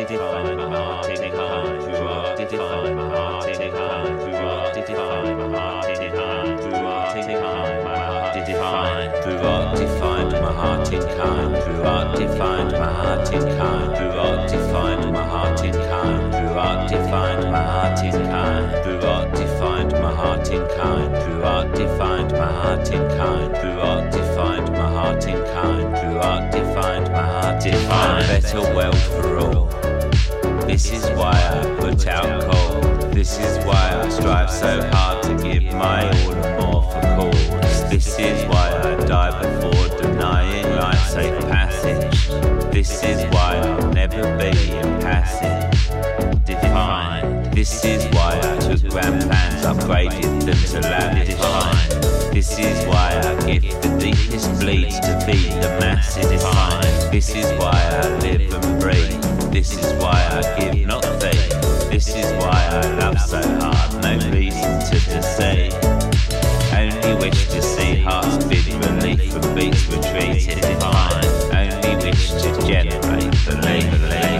define my heart in kind. Who art define my heart in kind. Who art define my heart in kind. Who art define my heart define. Who art defined my heart in kind. Who art defined my heart in kind. Who art defined my heart in kind. Who art defined my heart in kind. Who art defined my heart in kind. Who art defined my heart in kind. Who art defined my heart in kind. Who art defined my heart in kind. A better world for all. This is why I put out coal. This is why I strive so hard to give my all and more for cause. This is why I die before denying life's safe passage. This is why I'll never be impassive. Defined. This is why I took grand plans, upgraded them to lavish. Defined. This is why I give the deepest bleeds to feed the masses. Defined. This is why I live and breathe. This is why I give not faith. This is why I love so hard, no reason to deceive. Only wish to see hearts bid relief from beats retreated. Defined. Only wish to generate belief.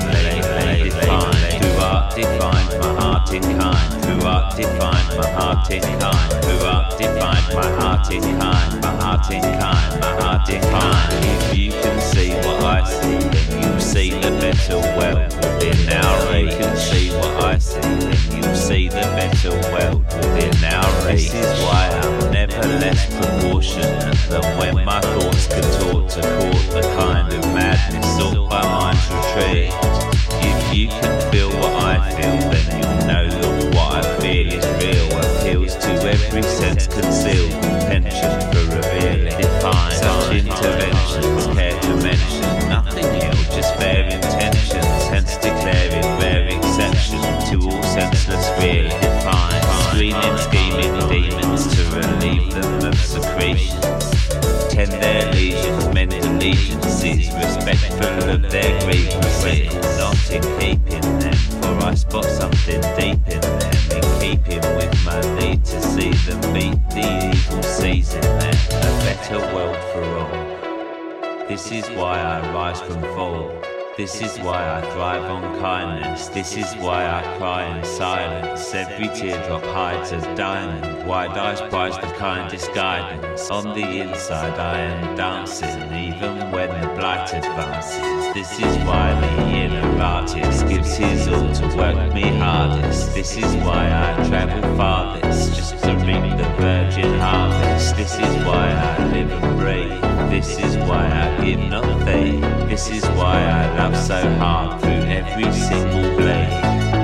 Defined. Who art defined my heart in kind. Who art defined my heart in kind. Who art defined my heart in kind. My heart in kind. My heart in kind. If you can see what I see, then you see the better world within our reach. You can see what I see, then you see the better world within our reach. This is why I'm never less proportionate than when my thoughts contort to court the kind of madness sought by mind's retreat. If you can feel what I feel, then you'll know that what I feel is real. Appeals to every sense concealed, penchant for revealing. Define such interventions, care to mention nothing ill, just fair intentions. Hence declaring rare exception to all senseless feeling. Define screening, scheming demons to relieve them of secretions. Tend their lesions, mend allegiances, respectful of their grievances. Not in keeping them, for I spot something deep in them. In keeping with my need to see them beat the evil season them. A better world for all. This is why I rise from fall. This is why I thrive on kindness. This is why I cry in silence. Every teardrop hides a diamond. Wide eyes prize the kindest guidance. On the inside I am dancing, even when the blight advances. This is why the inner artist gives his all to work me hardest. This is why I travel farthest, just to reap the virgin harvest. This is why I live and breathe. This is why I give not faith. This is why I love so hard through every single blade.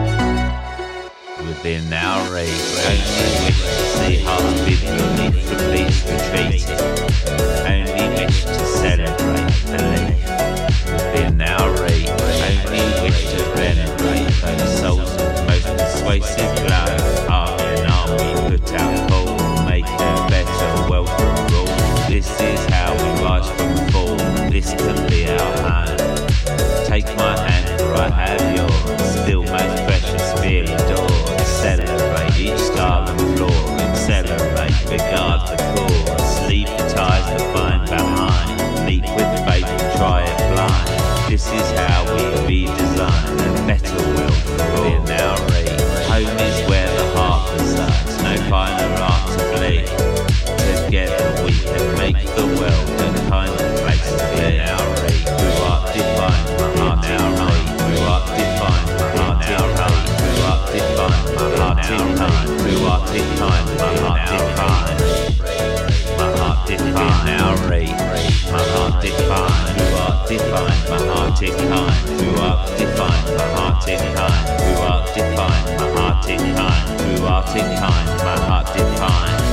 Within our reach, only wish to see hearts bid relief from beats retreated. Only wish to celebrate belief. Within our reach, only wish to venerate those souls of most persuasive glow. Army and army put out coal, make a better world for all. This is how we rise from fall. This can be our home. Take my hand, for I have yours. Still most precious, feel adored. Celebrate each star and floor. Accelerate, regard the cause. Leave the ties that bind behind. Meet with faith and try it blind. This is how we redesign a better world for all. In our reach, home is where the heart resides. No finer art to bleed. Together we can make the world a kinder place to be. In our reach, who art defined my heart in kind. Who art defined my heart in kind. Who art defined my heart in kind. Who art defined my heart in kind. My heart defined our reach. My heart defined. Who art defined my heart in kind. Who art defined my heart in kind. Who art defined my heart in kind. Who art in kind my heart defined.